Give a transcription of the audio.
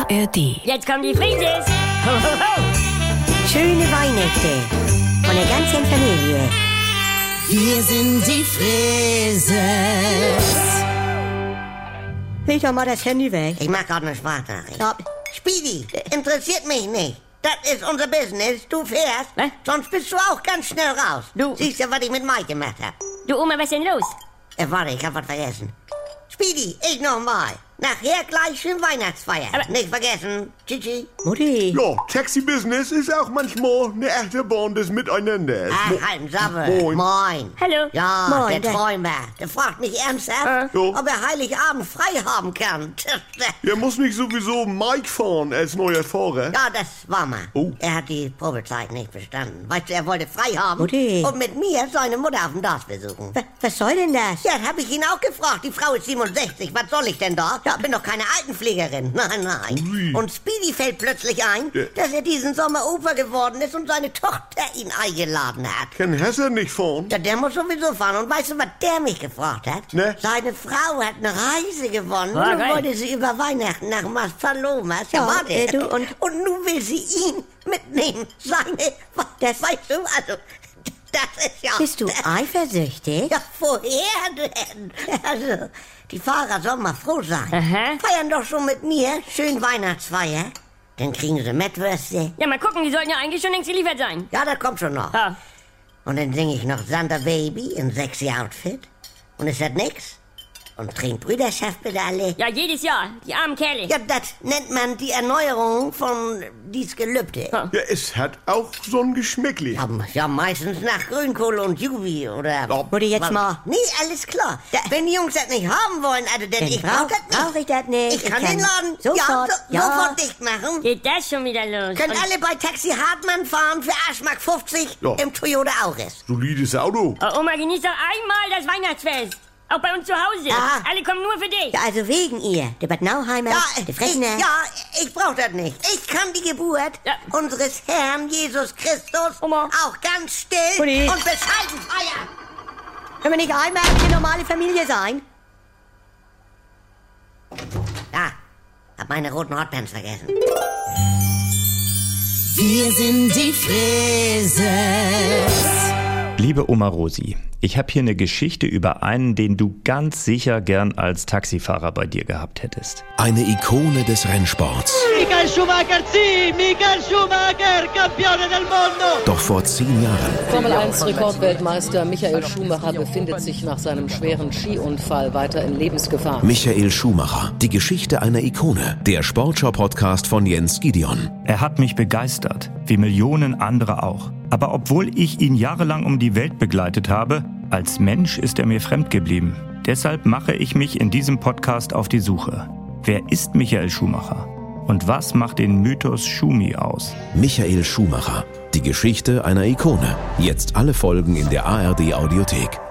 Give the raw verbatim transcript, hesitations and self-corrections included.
A R D. Jetzt kommen die Frises. Ho, ho, ho. Schöne Weihnachten von der ganzen Familie. Wir sind die Frises. Leg doch mal das Handy weg. Ich mach gerade eine Sprachnachricht. Ja. Speedy, interessiert mich nicht. Das ist unser Business. Du fährst, Was? sonst bist du auch ganz schnell raus. Du- Siehst ja, was ich mit Mike gemacht hab. Du Oma, was ist denn los? Äh, warte, ich hab was vergessen. Speedy, ich nochmal. Nachher gleich schön Weihnachtsfeier. Aber- Nicht vergessen. Tschüssi. Mutti. Ja, Taxi-Business ist auch manchmal eine echte Band des Miteinanders. Ach, Mo- halten Sabbel. Moin. Moin. Hallo. Ja, Moin, der der- Träumer. Der fragt mich ernsthaft, Ja. ob er Heiligabend frei haben kann. Er muss nicht sowieso Mike fahren als neuer Fahrer. Ja, das war mal. Oh. Er hat die Probezeit nicht bestanden. Weißt du, er wollte frei haben Mutti. und mit mir seine Mutter auf dem Dorf besuchen. W- Was soll denn das? Ja, das habe ich ihn auch gefragt. Die Frau ist siebenundsechzig. Was soll ich denn da? Ja, bin doch keine Altenpflegerin. Nein, nein. Ui. Und Speedy fällt plötzlich ein, Ja. dass er diesen Sommer Opa geworden ist und seine Tochter ihn eingeladen hat. Kann Hesse nicht fahren? Ja, der muss sowieso fahren. Und weißt du, was der mich gefragt hat? Ne? Seine Frau hat eine Reise gewonnen Ah, und geil. wollte sie über Weihnachten nach Maspalomas. Ja, Ja, warte. äh, du, und- und nun will sie ihn mitnehmen. Seine... Das weißt du, also... Das ist ja... Bist du eifersüchtig? Ja, woher denn? Also, die Fahrer sollen mal froh sein. Aha. Feiern doch schon mit mir. Schön Weihnachtsfeier. Dann kriegen sie Mettwürste. Ja, mal gucken, die sollten ja eigentlich schon längst geliefert sein. Ja, das kommt schon noch. Ja. Und dann singe ich noch Santa Baby in sexy Outfit. Und ist das nix? Und trinkt Brüderschaft bitte alle. Ja, jedes Jahr. Die armen Kerle. Ja, das nennt man die Erneuerung von dies Gelübde. Ja. Ja, es hat auch so ein Geschmäckli. Ja, ja, meistens nach Grünkohl und Jubi oder... Ja. Mutti, jetzt Was? mal. Nee, alles klar. Da, wenn die Jungs das nicht haben wollen, also denn Dann ich brauch, brauch das nicht. brauch ich das nicht. Ich kann den Laden Sofort. ja, so, ja. sofort dicht machen. Geht das schon wieder los? Können Und- alle bei Taxi Hartmann fahren für Arschmark fünfzig Ja. im Toyota Auris. Solides Auto. Oh, Oma, genieß doch einmal das Weihnachtsfest. Auch bei uns zu Hause. Ja. Alle kommen nur für dich. Ja, also wegen ihr. Der Bad Nauheimer, der ich, Frechner. ja, ich brauch das nicht. Ich kann die Geburt Ja. unseres Herrn Jesus Christus Oma. auch ganz still Mutti. und bescheiden feiern. Können wir nicht einmal eine normale Familie sein? Da, hab meine roten Hotpants vergessen. Wir sind die Frises. Liebe Oma Rosi, ich habe hier eine Geschichte über einen, den du ganz sicher gern als Taxifahrer bei dir gehabt hättest. Eine Ikone des Rennsports. Michael Schumacher, sì, Michael Schumacher, campione del mondo. Doch vor zehn Jahren Formel eins Rekordweltmeister Michael Schumacher befindet sich nach seinem schweren Skiunfall weiter in Lebensgefahr. Michael Schumacher, die Geschichte einer Ikone. Der Sportschau-Podcast von Jens Gideon. Er hat mich begeistert, wie Millionen andere auch. Aber obwohl ich ihn jahrelang um die Welt begleitet habe, als Mensch ist er mir fremd geblieben. Deshalb mache ich mich in diesem Podcast auf die Suche. Wer ist Michael Schumacher? Und was macht den Mythos Schumi aus? Michael Schumacher, die Geschichte einer Ikone. Jetzt alle Folgen in der A R D Audiothek.